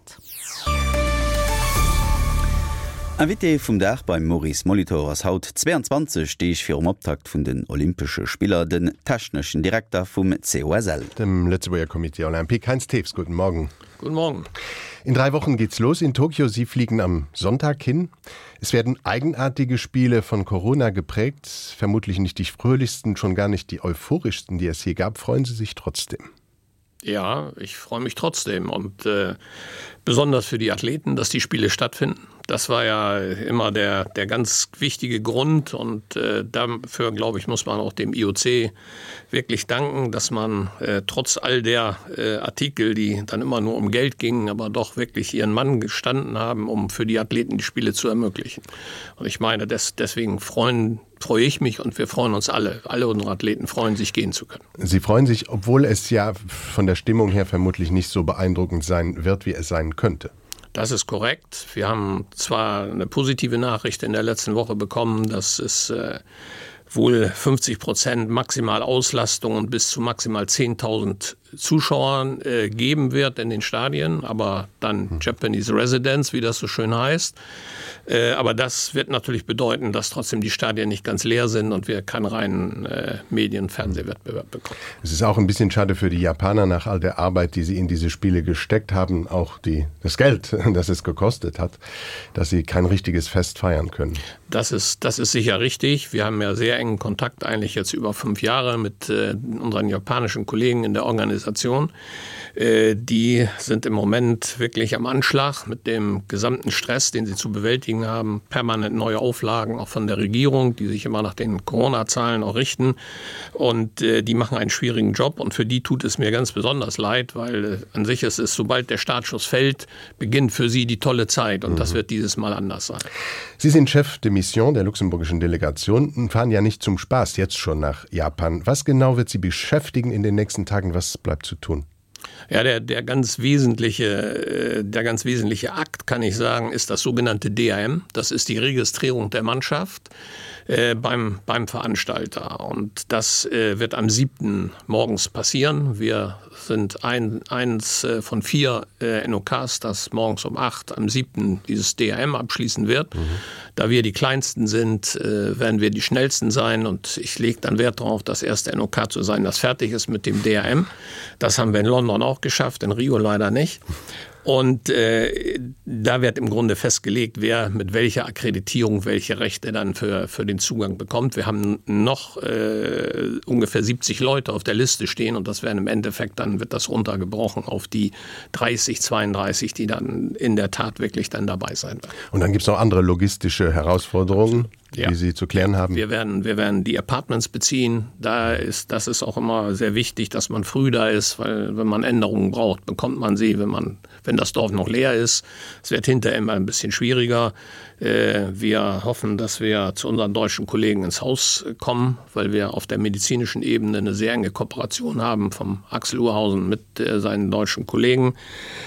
Stadt. Invité vum Dach beim Maurice Molitor ass haut 22 steich fir Optakt vun den Olympesche Spieler den techneschen Direktor vum COSL. Dem Lützeburger Komitee Olympik. Heinz Tews, guten Morgen. Guten Morgen. In 3 Wochen geht's los in Tokio. Sie fliegen am Sonntag hin. Es werden eigenartige Spiele von Corona geprägt. Vermutlich nicht die fröhlichsten, schon gar nicht die euphorischsten, die es je gab. Freuen Sie sich trotzdem? Ja, ich freue mich trotzdem und besonders für die Athleten, dass die Spiele stattfinden. Das war ja immer der ganz wichtige Grund und dafür, glaube ich, muss man auch dem IOC wirklich danken, dass man trotz all der Artikel, die dann immer nur um Geld gingen, aber doch wirklich ihren Mann gestanden haben, um für die Athleten die Spiele zu ermöglichen. Und ich meine, deswegen freue ich mich und wir freuen uns alle. Alle unsere Athleten freuen sich, gehen zu können. Sie freuen sich, obwohl es ja von der Stimmung her vermutlich nicht so beeindruckend sein wird, wie es sein könnte. Das ist korrekt. Wir haben zwar eine positive Nachricht in der letzten Woche bekommen, dass es wohl 50% maximal Auslastung und bis zu maximal 10.000 Zuschauern geben wird in den Stadien, aber dann Japanese Residence, wie das so schön heißt. Aber das wird natürlich bedeuten, dass trotzdem die Stadien nicht ganz leer sind und wir keinen reinen Medien- und Fernsehwettbewerb bekommen. Es ist auch ein bisschen schade für die Japaner nach all der Arbeit, die sie in diese Spiele gesteckt haben, auch das Geld, das es gekostet hat, dass sie kein richtiges Fest feiern können. Das ist sicher richtig. Wir haben ja sehr engen Kontakt eigentlich jetzt über 5 Jahre mit unseren japanischen Kollegen in der Organisation. Die sind im Moment wirklich am Anschlag mit dem gesamten Stress, den sie zu bewältigen haben. Permanent neue Auflagen, auch von der Regierung, die sich immer nach den Corona-Zahlen auch richten. Und die machen einen schwierigen Job. Und für die tut es mir ganz besonders leid, weil an sich ist es, sobald der Startschuss fällt, beginnt für sie die tolle Zeit. Und das wird dieses Mal anders sein. Sie sind Chef de Mission der luxemburgischen Delegation und fahren ja nicht zum Spaß jetzt schon nach Japan. Was genau wird Sie beschäftigen in den nächsten Tagen? Was bleibt zu tun? Ja, der ganz wesentliche Akt, kann ich sagen, ist das sogenannte DAM. Das ist die Registrierung der Mannschaft beim Veranstalter. Und das wird am 7. morgens passieren. Wir sind eins von 4 NOKs, das morgens um 8 am 7. dieses DAM abschließen wird. Da wir die kleinsten sind, werden wir die schnellsten sein. Und ich lege dann Wert darauf, das erste NOK zu sein, das fertig ist mit dem DAM. Das haben wir in London auch geschafft, in Rio leider nicht. Und da wird im Grunde festgelegt, wer mit welcher Akkreditierung welche Rechte dann für den Zugang bekommt. Wir haben noch ungefähr 70 Leute auf der Liste stehen und das werden im Endeffekt, dann wird das runtergebrochen auf die 30, 32, die dann in der Tat wirklich dann dabei sein werden. Und dann gibt es noch andere logistische Herausforderungen, die Sie zu klären haben? Wir werden die Apartments beziehen. Das ist auch immer sehr wichtig, dass man früh da ist, weil wenn man Änderungen braucht, bekommt man sie, wenn das Dorf noch leer ist. Es wird hinterher immer ein bisschen schwieriger. Wir hoffen, dass wir zu unseren deutschen Kollegen ins Haus kommen, weil wir auf der medizinischen Ebene eine sehr enge Kooperation haben vom Axel Urhausen mit seinen deutschen Kollegen.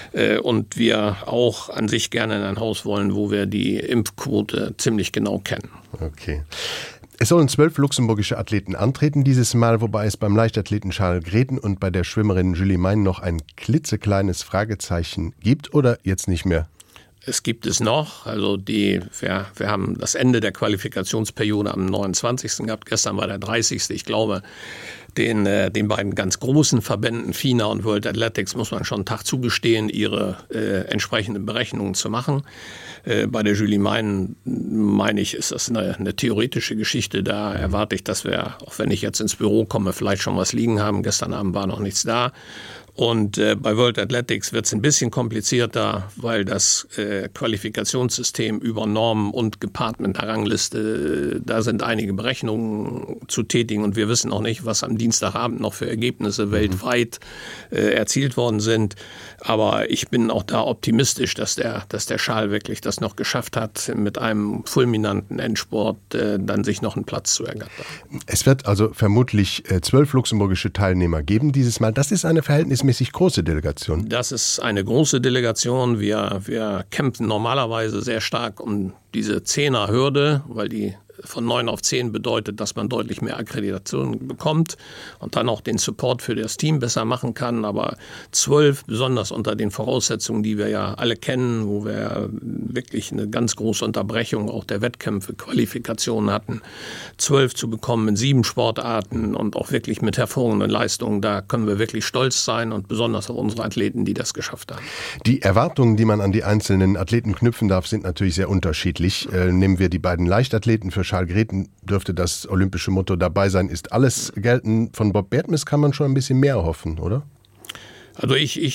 Und wir auch an sich gerne in ein Haus wollen, wo wir die Impfquote ziemlich genau kennen. Okay. Es sollen 12 luxemburgische Athleten antreten dieses Mal, wobei es beim Leichtathleten Charles Greten und bei der Schwimmerin Julie Mein noch ein klitzekleines Fragezeichen gibt oder jetzt nicht mehr? Es gibt es noch. Also wir haben das Ende der Qualifikationsperiode am 29. gehabt. Gestern war der 30. Ich glaube, den beiden ganz großen Verbänden FINA und World Athletics muss man schon einen Tag zugestehen, ihre entsprechenden Berechnungen zu machen. Bei der Julie Mein, meine ich, ist das eine theoretische Geschichte. Da erwarte ich, dass wir, auch wenn ich jetzt ins Büro komme, vielleicht schon was liegen haben. Gestern Abend war noch nichts da. Und bei World Athletics wird es ein bisschen komplizierter, weil das Qualifikationssystem über Normen und gepaart mit einer Rangliste, da sind einige Berechnungen zu tätigen und wir wissen auch nicht, was am Dienstagabend noch für Ergebnisse weltweit erzielt worden sind. Aber ich bin auch da optimistisch, dass der Charles wirklich das noch geschafft hat, mit einem fulminanten Endsport dann sich noch einen Platz zu ergattern. Es wird also vermutlich 12 luxemburgische Teilnehmer geben dieses Mal. Das ist eine verhältnismäßig große Delegation. Das ist eine große Delegation. Wir kämpfen normalerweise sehr stark um diese 10er-Hürde, weil die von 9 auf 10 bedeutet, dass man deutlich mehr Akkreditation bekommt und dann auch den Support für das Team besser machen kann. Aber 12, besonders unter den Voraussetzungen, die wir ja alle kennen, wo wir ja wirklich eine ganz große Unterbrechung auch der Wettkämpfe, Qualifikationen hatten, 12 zu bekommen in 7 Sportarten und auch wirklich mit hervorragenden Leistungen, da können wir wirklich stolz sein und besonders auf unsere Athleten, die das geschafft haben. Die Erwartungen, die man an die einzelnen Athleten knüpfen darf, sind natürlich sehr unterschiedlich. Nehmen wir die beiden Leichtathleten. Für Charles Greten dürfte das olympische Motto dabei sein, ist alles gelten. Von Bob Bertmes kann man schon ein bisschen mehr hoffen, oder? Also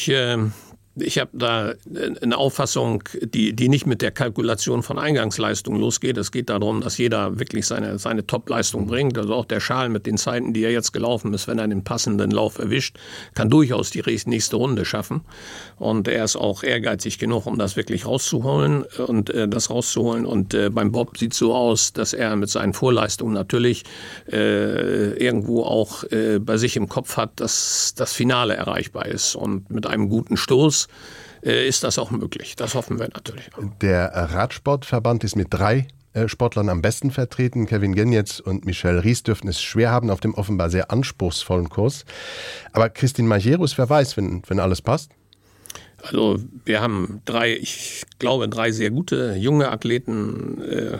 ich habe da eine Auffassung, die nicht mit der Kalkulation von Eingangsleistung losgeht. Es geht darum, dass jeder wirklich seine Top-Leistung bringt. Also auch der Charles mit den Zeiten, die er jetzt gelaufen ist, wenn er den passenden Lauf erwischt, kann durchaus die nächste Runde schaffen. Und er ist auch ehrgeizig genug, um das wirklich rauszuholen. Und beim Bob sieht es so aus, dass er mit seinen Vorleistungen natürlich irgendwo auch bei sich im Kopf hat, dass das Finale erreichbar ist. Und mit einem guten Stoß ist das auch möglich. Das hoffen wir natürlich auch. Der Radsportverband ist mit 3 Sportlern am besten vertreten. Kevin Genetz und Michel Ries dürften es schwer haben auf dem offenbar sehr anspruchsvollen Kurs. Aber Christine Majerus, wer weiß, wenn alles passt? Also wir haben 3 sehr gute junge Athleten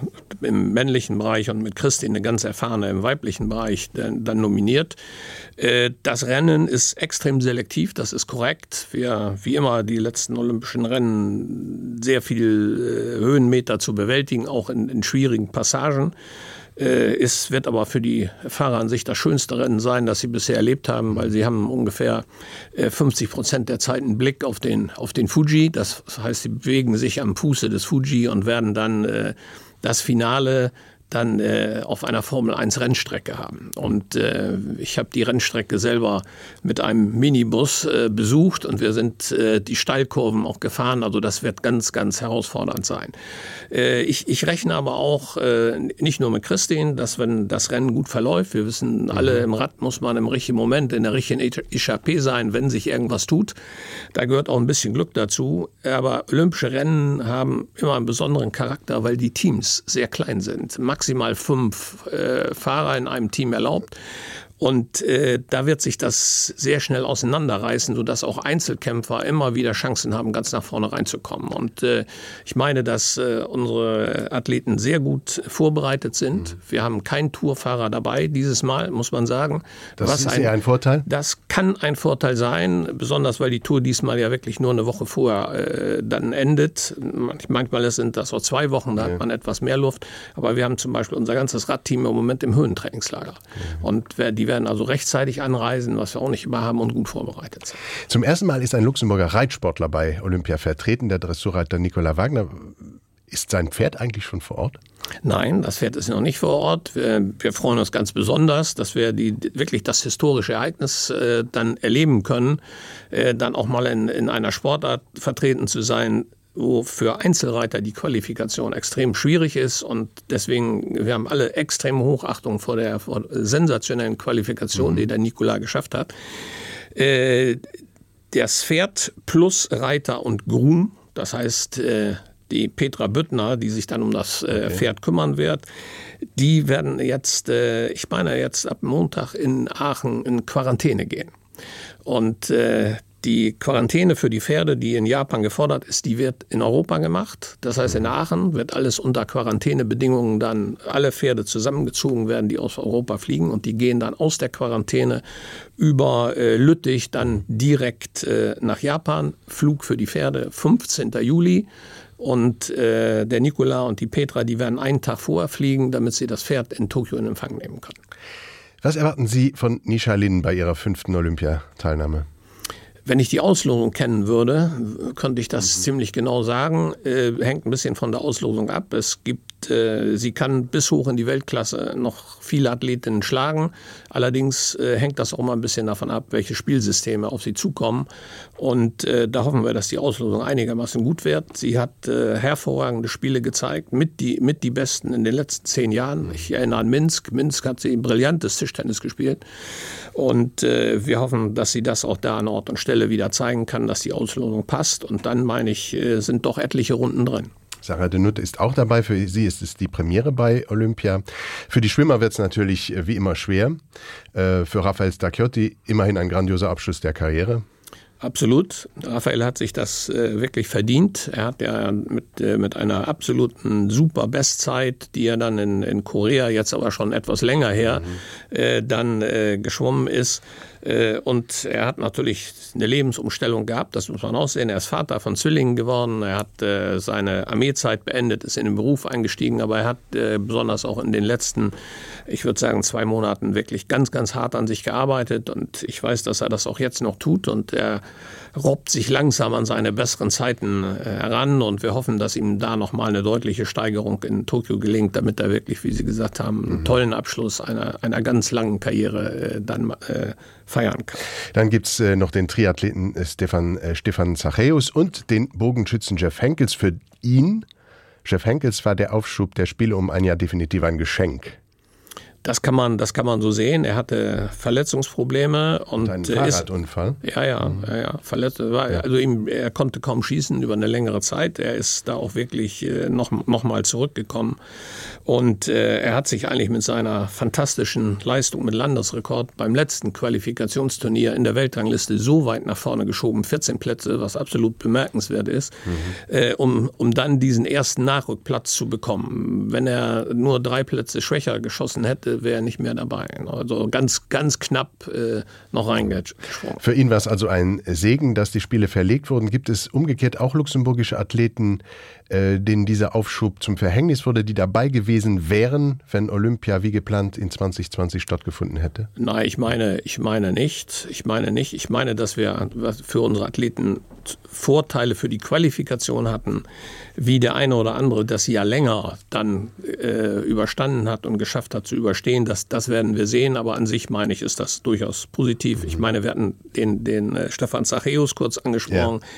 im männlichen Bereich und mit Christine eine ganz erfahrene im weiblichen Bereich dann nominiert. Das Rennen ist extrem selektiv, das ist korrekt. Wir, wie immer, die letzten olympischen Rennen sehr viel Höhenmeter zu bewältigen, auch in schwierigen Passagen. Es wird aber für die Fahrer an sich das schönste Rennen sein, das sie bisher erlebt haben, weil sie haben ungefähr 50% der Zeit einen Blick auf den Fuji. Das heißt, sie bewegen sich am Fuße des Fuji und werden dann das Finale dann auf einer Formel-1-Rennstrecke haben. Und ich habe die Rennstrecke selber mit einem Minibus besucht und wir sind die Steilkurven auch gefahren. Also das wird ganz, ganz herausfordernd sein. Ich rechne aber auch nicht nur mit Christine, dass wenn das Rennen gut verläuft, wir wissen alle, im Rad muss man im richtigen Moment in der richtigen Échappée sein, wenn sich irgendwas tut. Da gehört auch ein bisschen Glück dazu. Aber olympische Rennen haben immer einen besonderen Charakter, weil die Teams sehr klein sind. Maximal 5 Fahrer in einem Team erlaubt. Und da wird sich das sehr schnell auseinanderreißen, sodass auch Einzelkämpfer immer wieder Chancen haben, ganz nach vorne reinzukommen. Und ich meine, dass unsere Athleten sehr gut vorbereitet sind. Wir haben keinen Tourfahrer dabei dieses Mal, muss man sagen. Das ist eher ein Vorteil? Das kann ein Vorteil sein, besonders weil die Tour diesmal ja wirklich nur eine Woche vorher dann endet. Manchmal sind das auch 2 Wochen, da hat man etwas mehr Luft. Aber wir haben zum Beispiel unser ganzes Radteam im Moment im Höhentrainingslager. Und die werden also rechtzeitig anreisen, was wir auch nicht immer haben und gut vorbereitet sind. Zum ersten Mal ist ein Luxemburger Reitsportler bei Olympia vertreten, der Dressurreiter Nicolas Wagner. Ist sein Pferd eigentlich schon vor Ort? Nein, das Pferd ist noch nicht vor Ort. Wir freuen uns ganz besonders, dass wir wirklich das historische Ereignis dann erleben können, dann auch mal in einer Sportart vertreten zu sein, wo für Einzelreiter die Qualifikation extrem schwierig ist und deswegen, wir haben alle extreme Hochachtung vor der sensationellen Qualifikation, die der Nicolas geschafft hat. Das Pferd plus Reiter und Groom, das heißt die Petra Büttner, die sich dann um das Pferd kümmern wird, die werden jetzt, ich meine jetzt ab Montag in Aachen in Quarantäne gehen. Und die Quarantäne für die Pferde, die in Japan gefordert ist, die wird in Europa gemacht. Das heißt, in Aachen wird alles unter Quarantänebedingungen dann alle Pferde zusammengezogen werden, die aus Europa fliegen und die gehen dann aus der Quarantäne über Lüttich dann direkt nach Japan. Flug für die Pferde 15. Juli. Und der Nicolas und die Petra, die werden einen Tag vorher fliegen, damit sie das Pferd in Tokio in Empfang nehmen können. Was erwarten Sie von Nisha Lin bei ihrer 5. Olympiateilnahme? Wenn ich die Auslosung kennen würde, könnte ich das ziemlich genau sagen. Hängt ein bisschen von der Auslosung ab. Sie kann bis hoch in die Weltklasse noch viele Athletinnen schlagen. Allerdings hängt das auch mal ein bisschen davon ab, welche Spielsysteme auf sie zukommen. Und da hoffen wir, dass die Auslosung einigermaßen gut wird. Sie hat hervorragende Spiele gezeigt, mit die Besten in den letzten 10 Jahren. Ich erinnere an Minsk. Minsk hat sie brillantes Tischtennis gespielt. Und wir hoffen, dass sie das auch da an Ort und Stelle wieder zeigen kann, dass die Auslosung passt. Und dann, meine ich, sind doch etliche Runden drin. Sarah de Nutte ist auch dabei. Für sie ist es die Premiere bei Olympia. Für die Schwimmer wird es natürlich wie immer schwer. Für Rafael Stacchiotti immerhin ein grandioser Abschluss der Karriere. Absolut. Rafael hat sich das wirklich verdient. Er hat ja mit einer absoluten super Bestzeit, die er dann in Korea, jetzt aber schon etwas länger her, dann geschwommen ist. Und er hat natürlich eine Lebensumstellung gehabt, das muss man auch sehen. Er ist Vater von Zwillingen geworden, er hat seine Armeezeit beendet, ist in den Beruf eingestiegen, aber er hat besonders auch in den letzten, ich würde sagen, 2 Monaten wirklich ganz, ganz hart an sich gearbeitet. Und ich weiß, dass er das auch jetzt noch tut und er robbt sich langsam an seine besseren Zeiten heran und wir hoffen, dass ihm da noch mal eine deutliche Steigerung in Tokio gelingt, damit er wirklich, wie Sie gesagt haben, einen tollen Abschluss einer ganz langen Karriere dann feiern kann. Dann gibt es noch den Triathleten Stefan Zachäus und den Bogenschützen Jeff Henkels. Für ihn, Jeff Henkels, war der Aufschub der Spiele um ein Jahr definitiv ein Geschenk. Das kann man so sehen. Er hatte Verletzungsprobleme und einen Fahrradunfall. Ja. Also er konnte kaum schießen über eine längere Zeit. Er ist da auch wirklich noch mal zurückgekommen und er hat sich eigentlich mit seiner fantastischen Leistung mit Landesrekord beim letzten Qualifikationsturnier in der Weltrangliste so weit nach vorne geschoben, 14 Plätze, was absolut bemerkenswert ist, um dann diesen ersten Nachrückplatz zu bekommen. Wenn er nur 3 Plätze schwächer geschossen hätte, wäre er nicht mehr dabei. Also ganz, ganz knapp noch reingesprungen. Für ihn war es also ein Segen, dass die Spiele verlegt wurden. Gibt es umgekehrt auch luxemburgische Athleten, denen dieser Aufschub zum Verhängnis wurde, die dabei gewesen wären, wenn Olympia wie geplant in 2020 stattgefunden hätte? Nein, ich meine nicht. Ich meine, dass wir für unsere Athleten Vorteile für die Qualifikation hatten, wie der eine oder andere das Jahr länger dann überstanden hat und geschafft hat zu überstehen. Das werden wir sehen, aber an sich meine ich, ist das durchaus positiv. Ich meine, wir hatten den Stefan Zachäus kurz angesprochen. Ja.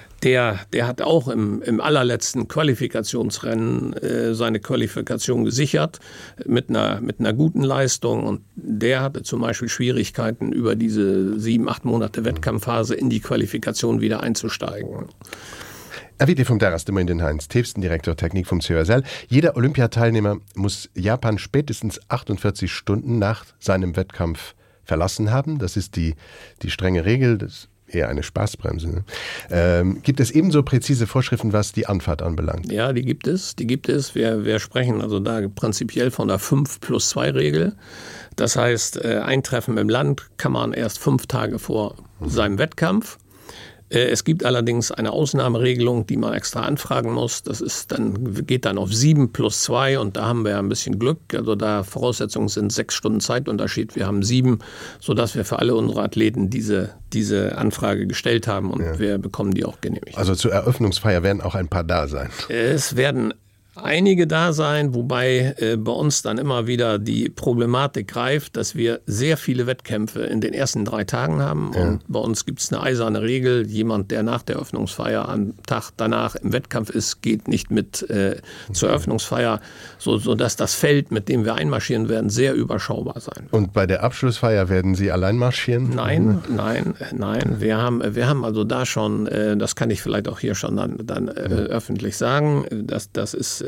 Der hat auch im allerletzten Qualifikationsrennen seine Qualifikation gesichert mit einer guten Leistung und der hatte zum Beispiel Schwierigkeiten, über diese 7-8 Monate Wettkampfphase in die Qualifikation wieder einzusteigen. Erwitte vom Darastemmer in den Heinz, tiefsten Direktor Technik vom COSL. Jeder Olympiateilnehmer muss Japan spätestens 48 Stunden nach seinem Wettkampf verlassen haben. Das ist die strenge Regel, das ist eher eine Spaßbremse. Ne? Gibt es ebenso präzise Vorschriften, was die Anfahrt anbelangt? Ja, die gibt es. Wir sprechen also da prinzipiell von der 5+2-Regel. Das heißt, Eintreffen im Land kann man erst 5 Tage vor seinem Wettkampf. Es gibt allerdings eine Ausnahmeregelung, die man extra anfragen muss. Geht dann auf 7+2 und da haben wir ein bisschen Glück. Also da Voraussetzungen sind 6 Stunden Zeitunterschied. Wir haben 7, sodass wir für alle unsere Athleten diese Anfrage gestellt haben und wir bekommen die auch genehmigt. Also zur Eröffnungsfeier werden auch ein paar da sein. Es werden einige da sein, wobei bei uns dann immer wieder die Problematik greift, dass wir sehr viele Wettkämpfe in den ersten 3 Tagen haben. Ja. Und bei uns gibt es eine eiserne Regel. Jemand, der nach der Eröffnungsfeier am Tag danach im Wettkampf ist, geht nicht mit zur Eröffnungsfeier, sodass das Feld, mit dem wir einmarschieren werden, sehr überschaubar sein. Und bei der Abschlussfeier werden Sie allein marschieren? Nein. Wir haben also da schon, das kann ich vielleicht auch hier schon dann öffentlich sagen, das ist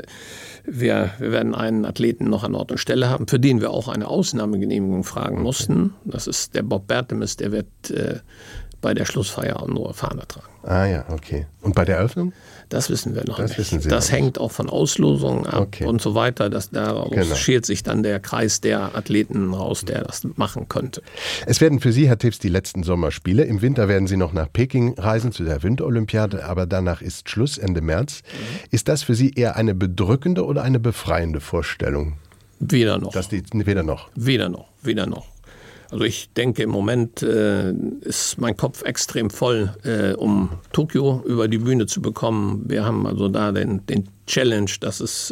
wir werden einen Athleten noch an Ort und Stelle haben, für den wir auch eine Ausnahmegenehmigung fragen mussten. Das ist der Bob Bertemis, der wird bei der Schlussfeier nur Fahne tragen. Ah ja, okay. Und bei der Eröffnung? Das wissen wir noch nicht. Das hängt auch von Auslosungen ab und so weiter. Daraus schert sich dann der Kreis der Athleten raus, der das machen könnte. Es werden für Sie, Herr Tips, die letzten Sommerspiele. Im Winter werden Sie noch nach Peking reisen, zu der Winterolympiade, aber danach ist Schluss, Ende März. Ist das für Sie eher eine bedrückende oder eine befreiende Vorstellung? Weder noch. Weder noch. Also ich denke, im Moment ist mein Kopf extrem voll, um Tokio über die Bühne zu bekommen. Wir haben also da den Challenge, dass es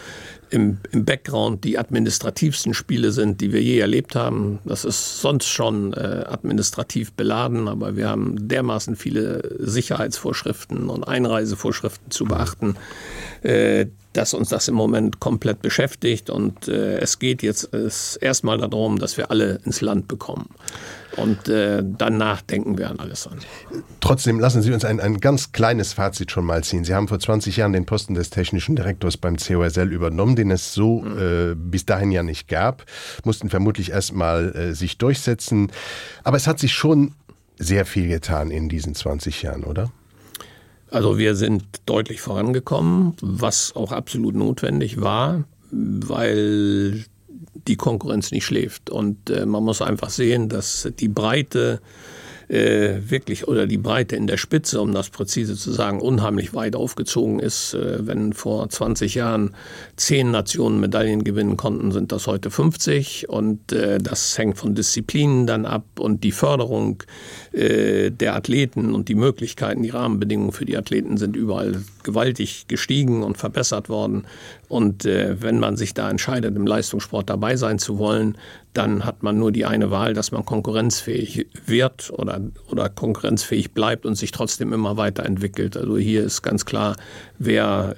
im Background die administrativsten Spiele sind, die wir je erlebt haben. Das ist sonst schon administrativ beladen, aber wir haben dermaßen viele Sicherheitsvorschriften und Einreisevorschriften zu beachten. dass uns das im Moment komplett beschäftigt und es geht jetzt erstmal darum, dass wir alle ins Land bekommen. Und danach denken wir an alles an. Trotzdem lassen Sie uns ein ganz kleines Fazit schon mal ziehen. Sie haben vor 20 Jahren den Posten des technischen Direktors beim COSL übernommen, den es so bis dahin ja nicht gab. Mussten vermutlich erst mal sich durchsetzen. Aber es hat sich schon sehr viel getan in diesen 20 Jahren, oder? Also wir sind deutlich vorangekommen, was auch absolut notwendig war, weil die Konkurrenz nicht schläft. Und man muss einfach sehen, dass die Breite wirklich oder die Breite in der Spitze, um das präzise zu sagen, unheimlich weit aufgezogen ist. Wenn vor 20 Jahren 10 Nationen Medaillen gewinnen konnten, sind das heute 50. Und das hängt von Disziplinen dann ab. Und die Förderung der Athleten und die Möglichkeiten, die Rahmenbedingungen für die Athleten sind überall gewaltig gestiegen und verbessert worden. Und wenn man sich da entscheidet, im Leistungssport dabei sein zu wollen, dann hat man nur die eine Wahl, dass man konkurrenzfähig wird oder konkurrenzfähig bleibt und sich trotzdem immer weiterentwickelt. Also hier ist ganz klar, wer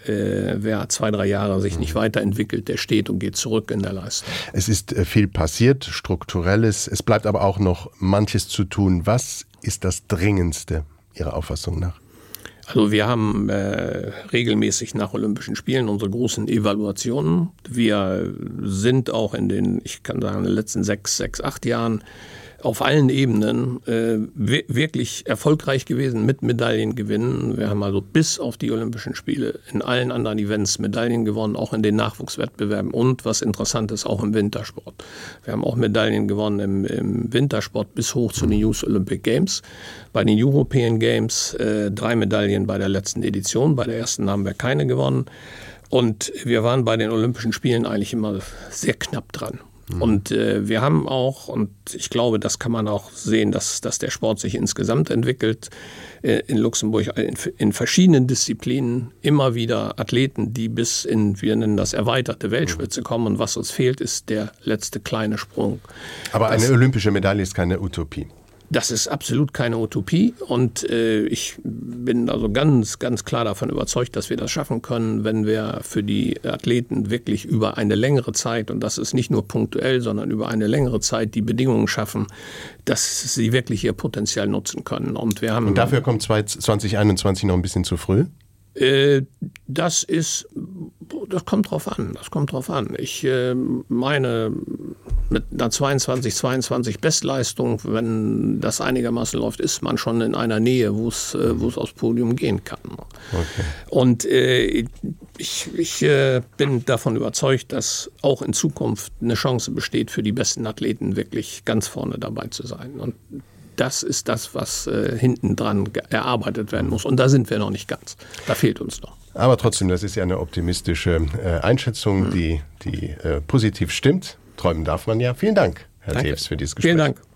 2-3 Jahre sich nicht weiterentwickelt, der steht und geht zurück in der Leistung. Es ist viel passiert, Strukturelles. Es bleibt aber auch noch manches zu tun. Was ist das Dringendste Ihrer Auffassung nach? Also wir haben regelmäßig nach Olympischen Spielen unsere großen Evaluationen. Wir sind auch in den letzten 6-8 Jahren auf allen Ebenen wirklich erfolgreich gewesen mit Medaillengewinnen. Wir haben also bis auf die Olympischen Spiele in allen anderen Events Medaillen gewonnen, auch in den Nachwuchswettbewerben und, was interessant ist, auch im Wintersport. Wir haben auch Medaillen gewonnen im Wintersport bis hoch zu den Youth Olympic Games. Bei den European Games 3 Medaillen bei der letzten Edition. Bei der ersten haben wir keine gewonnen. Und wir waren bei den Olympischen Spielen eigentlich immer sehr knapp dran. Und wir haben auch, und ich glaube, das kann man auch sehen, dass der Sport sich insgesamt entwickelt, in Luxemburg in verschiedenen Disziplinen immer wieder Athleten, die bis in, wir nennen das, erweiterte Weltspitze kommen. Und was uns fehlt, ist der letzte kleine Sprung. Aber eine olympische Medaille ist keine Utopie. Das ist absolut keine Utopie und ich bin also ganz, ganz klar davon überzeugt, dass wir das schaffen können, wenn wir für die Athleten wirklich über eine längere Zeit, und das ist nicht nur punktuell, sondern über eine längere Zeit die Bedingungen schaffen, dass sie wirklich ihr Potenzial nutzen können. Und dafür kommt 2021 noch ein bisschen zu früh? Das kommt drauf an. Ich meine, mit einer 22 Bestleistung, wenn das einigermaßen läuft, ist man schon in einer Nähe, wo es aufs Podium gehen kann. Okay. Und ich bin davon überzeugt, dass auch in Zukunft eine Chance besteht, für die besten Athleten wirklich ganz vorne dabei zu sein. Und das ist das, was hinten dran erarbeitet werden muss. Und da sind wir noch nicht ganz. Da fehlt uns noch. Aber trotzdem, das ist ja eine optimistische Einschätzung, die positiv stimmt. Träumen darf man ja. Vielen Dank, Herr Teves, für dieses Gespräch. Vielen Dank.